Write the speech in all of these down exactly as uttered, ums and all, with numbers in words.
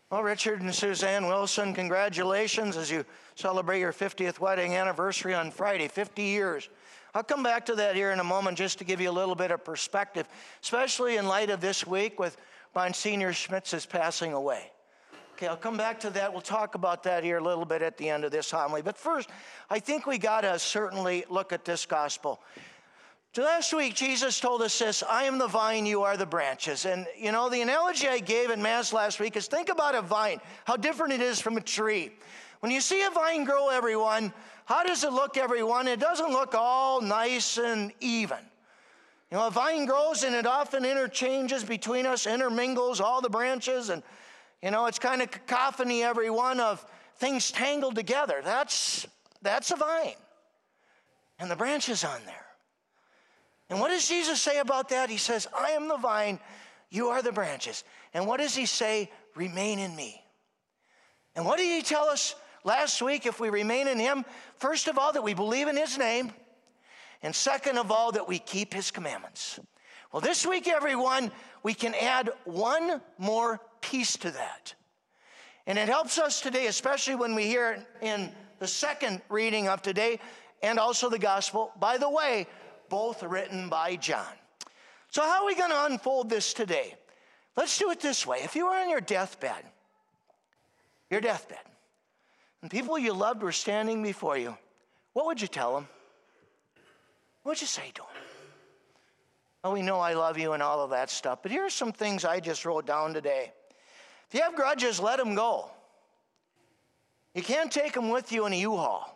Well, Richard and Suzanne Wilson, congratulations as you celebrate your fiftieth wedding anniversary on Friday, fifty years. I'll come back to that here in a moment just to give you a little bit of perspective, especially in light of this week with Monsignor Schmitz's passing away. Okay, I'll come back to that. We'll talk about that here a little bit at the end of this homily. But first, I think we got to certainly look at this gospel. Last week, Jesus told us this, I am the vine, you are the branches. And, you know, the analogy I gave in Mass last week is think about a vine, how different it is from a tree. When you see a vine grow, everyone, how does it look, everyone? It doesn't look all nice and even. You know, a vine grows and it often interchanges between us, intermingles all the branches, and, you know, it's kind of cacophony, everyone, of things tangled together. That's, that's a vine. And the branches on there. And what does Jesus say about that? He says, I am the vine, you are the branches. And what does he say? Remain in me. And what did he tell us last week if we remain in him? First of all, that we believe in his name. And second of all, that we keep his commandments. Well, this week, everyone, we can add one more piece to that. And it helps us today, especially when we hear in the second reading of today and also the gospel. By the way, both written by John. So how are we going to unfold this today? Let's do it this way. If you were on your deathbed, your deathbed, and people you loved were standing before you, what would you tell them? What would you say to them? Well, we know I love you and all of that stuff, but here are some things I just wrote down today. If you have grudges, let them go. You can't take them with you in a U-Haul.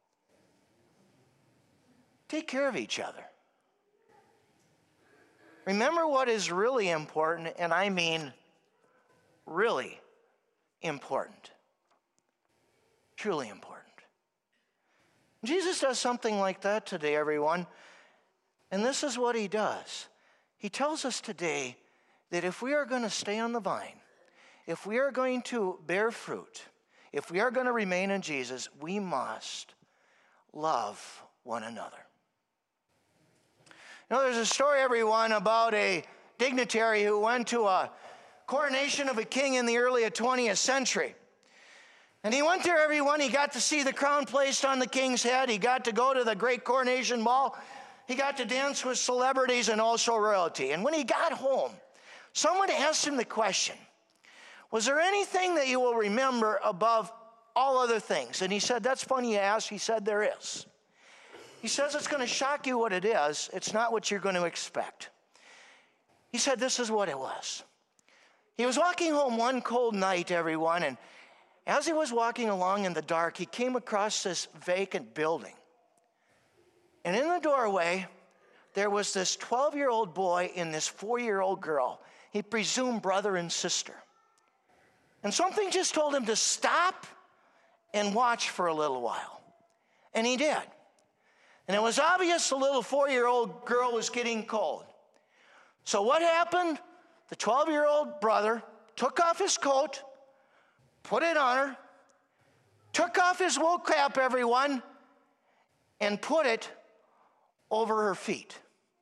Take care of each other. Remember what is really important, and I mean really important. Truly important. Jesus does something like that today, everyone. And this is what he does. He tells us today that if we are going to stay on the vine, if we are going to bear fruit, if we are going to remain in Jesus, we must love one another. You know, there's a story, everyone, about a dignitary who went to a coronation of a king in the early twentieth century. And he went there, everyone. He got to see the crown placed on the king's head. He got to go to the great coronation ball. He got to dance with celebrities and also royalty. And when he got home, someone asked him the question, was there anything that you will remember above all other things? And he said, that's funny you ask. He said, there is. He says it's going to shock you what it is. It's not what you're going to expect. He said this is what it was. He was walking home one cold night, everyone, and as he was walking along in the dark, he came across this vacant building. And in the doorway, there was this twelve-year-old boy and this four-year-old girl. He presumed brother and sister. And something just told him to stop and watch for a little while. And he did. And it was obvious the little four-year-old girl was getting cold. So what happened? The twelve-year-old brother took off his coat, put it on her, took off his wool cap, everyone, and put it over her feet.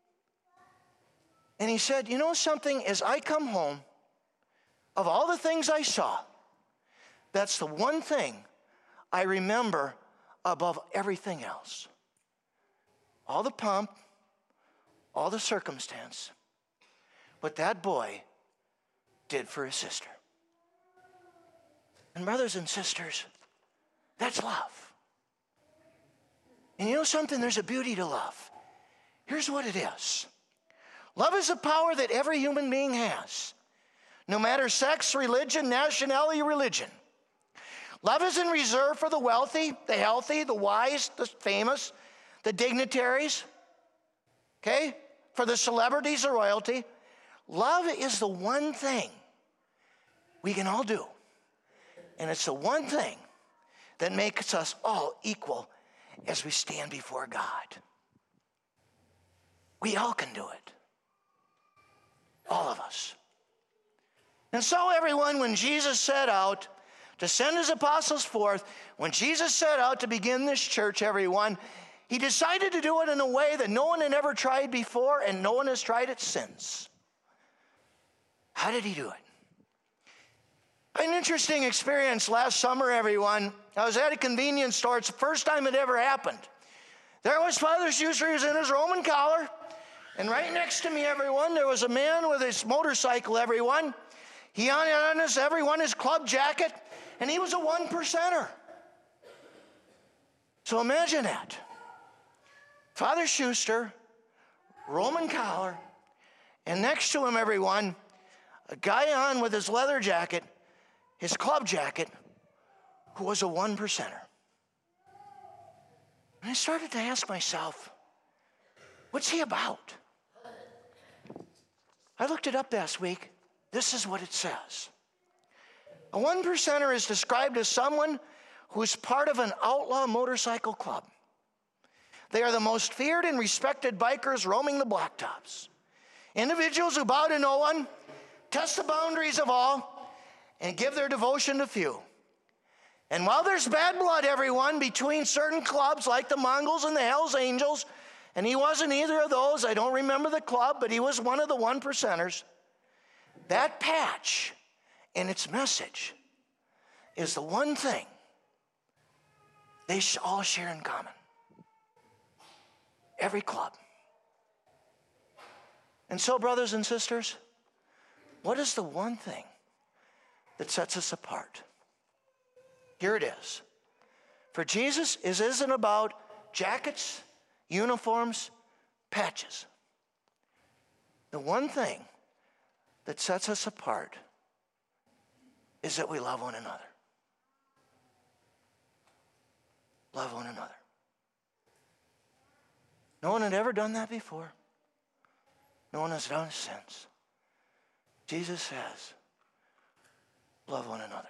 And he said, you know something? As I come home, of all the things I saw, that's the one thing I remember above everything else. All the pomp, all the circumstance, what that boy did for his sister. And brothers and sisters, that's love. And you know something? There's a beauty to love. Here's what it is. Love is a power that every human being has. No matter sex, religion, nationality, religion. Love isn't reserved for the wealthy, the healthy, the wise, the famous, the dignitaries, okay? For the celebrities, the royalty. Love is the one thing we can all do. And it's the one thing that makes us all equal as we stand before God. We all can do it. All of us. And so, everyone, when Jesus set out to send his apostles forth, when Jesus set out to begin this church, everyone, he decided to do it in a way that no one had ever tried before and no one has tried it since. How did he do it? I an interesting experience last summer, everyone. I was at a convenience store. It's the first time it ever happened. There was Father Schuster. He was in his Roman collar. And right next to me, everyone, there was a man with his motorcycle, everyone. He had on his, everyone, his club jacket, and he was a one percenter. So imagine that. Father Schuster, Roman collar, and next to him, everyone, a guy on with his leather jacket, his club jacket, who was a one percenter. And I started to ask myself, what's he about? I looked it up last week. This is what it says. A one percenter is described as someone who is part of an outlaw motorcycle club. They are the most feared and respected bikers roaming the blacktops. Individuals who bow to no one, test the boundaries of all, and give their devotion to few. And while there's bad blood, everyone, between certain clubs like the Mongols and the Hells Angels, and he wasn't either of those, I don't remember the club, but he was one of the one percenters. That patch and its message is the one thing they all share in common. Every club. And so, brothers and sisters, what is the one thing that sets us apart? Here it is. For Jesus, it isn't about jackets, uniforms, patches. The one thing that sets us apart is that we love one another. Love one another. No one had ever done that before. No one has done it since. Jesus says, love one another.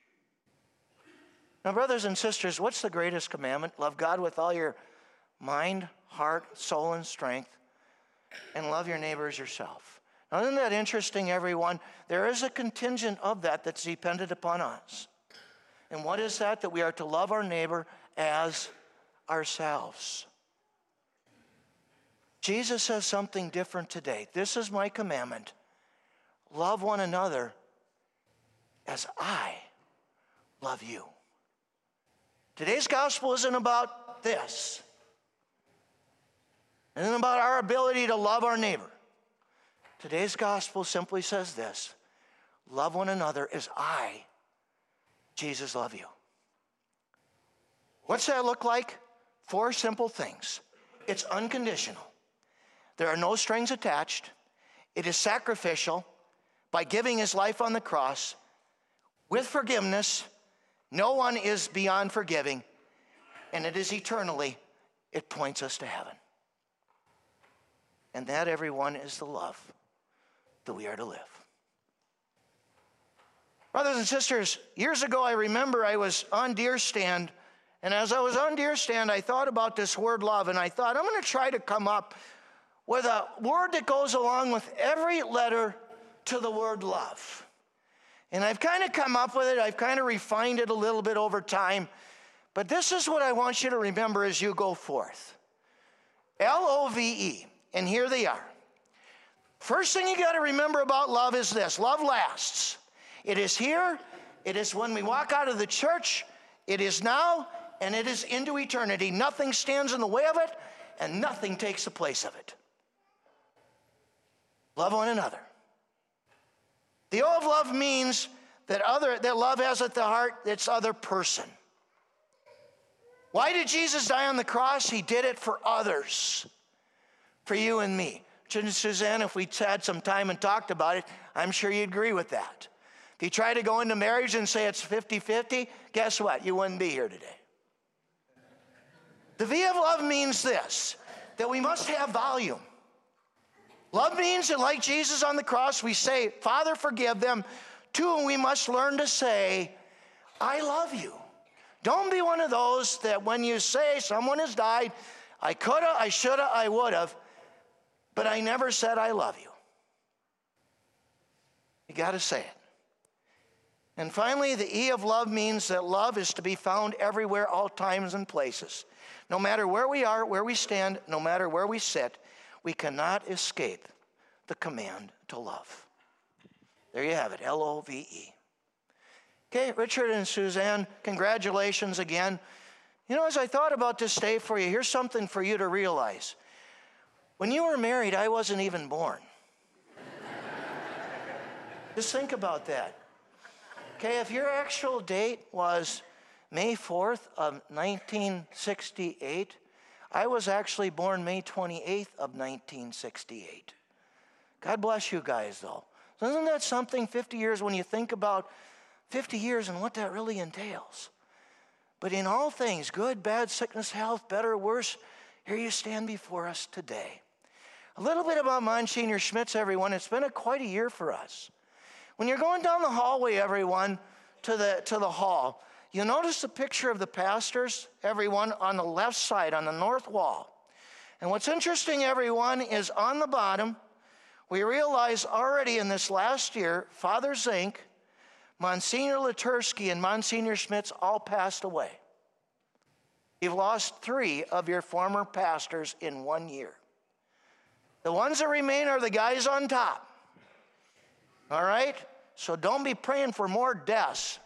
Now, brothers and sisters, what's the greatest commandment? Love God with all your mind, heart, soul, and strength, and love your neighbor as yourself. Now, isn't that interesting, everyone? There is a contingent of that that's dependent upon us. And what is that? That we are to love our neighbor as ourselves. Jesus says something different today. This is my commandment. Love one another as I love you. Today's gospel isn't about this. It isn't about our ability to love our neighbor. Today's gospel simply says this: love one another as I, Jesus, love you. What's that look like? Four simple things. It's unconditional. There are no strings attached. It is sacrificial by giving his life on the cross. With forgiveness, no one is beyond forgiving. And it is eternally, it points us to heaven. And that, everyone, is the love that we are to live. Brothers and sisters, years ago I remember I was on Deer Stand, and as I was on Deer Stand, I thought about this word love, and I thought I'm going to try to come up with a word that goes along with every letter to the word love. And I've kind of come up with it. I've kind of refined it a little bit over time. But this is what I want you to remember as you go forth. L O V E. And here they are. First thing you got to remember about love is this: love lasts. It is here, it is when we walk out of the church, it is now, and it is into eternity. Nothing stands in the way of it, and nothing takes the place of it. Love one another. The O of love means that other that love has at the heart its other person. Why did Jesus die on the cross? He did it for others. For you and me. And Suzanne, if we had some time and talked about it, I'm sure you'd agree with that. If you try to go into marriage and say it's fifty-fifty, guess what? You wouldn't be here today. The V of love means this, that we must have volume. Love means that like Jesus on the cross, we say, Father, forgive them. Two, we must learn to say, I love you. Don't be one of those that when you say someone has died, I coulda, I shoulda, I would-have, but I never said I love you. You got to say it. And finally, the E of love means that love is to be found everywhere, all times and places. No matter where we are, where we stand, no matter where we sit, we cannot escape the command to love. There you have it, L O V E. Okay, Richard and Suzanne, congratulations again. You know, as I thought about this day for you, here's something for you to realize. When you were married, I wasn't even born. Just think about that. Okay, if your actual date was May fourth of nineteen sixty-eight, I was actually born May twenty-eighth of nineteen sixty-eight. God bless you guys, though. So isn't that something, fifty years, when you think about fifty years and what that really entails? But in all things, good, bad, sickness, health, better, worse, here you stand before us today. A little bit about Monsignor Schmitz, everyone. It's been a, quite a year for us. When you're going down the hallway, everyone, to the, to the hall, you'll notice the picture of the pastors, everyone, on the left side, on the north wall. And what's interesting, everyone, is on the bottom, we realize already in this last year, Father Zink, Monsignor Latursky, and Monsignor Schmitz all passed away. You've lost three of your former pastors in one year. The ones that remain are the guys on top. All right? So don't be praying for more deaths.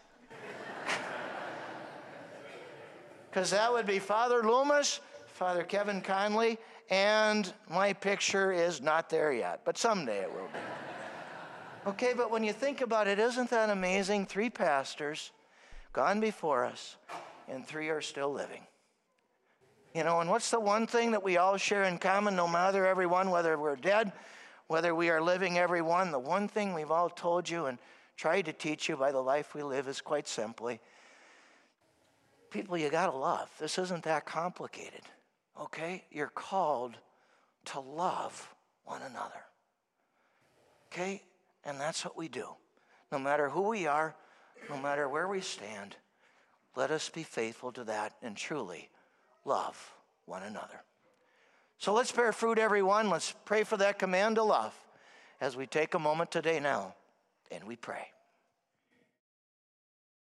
Because that would be Father Loomis, Father Kevin Conley, and my picture is not there yet, but someday it will be. Okay, but when you think about it, isn't that amazing? Three pastors gone before us, and three are still living. You know, and what's the one thing that we all share in common, no matter everyone, whether we're dead, whether we are living, everyone, the one thing we've all told you and tried to teach you by the life we live is quite simply, people, you gotta love. This isn't that complicated, okay? You're called to love one another, okay? And that's what we do. No matter who we are, no matter where we stand, let us be faithful to that and truly love one another. So let's bear fruit, everyone. Let's pray for that command to love as we take a moment today now and we pray.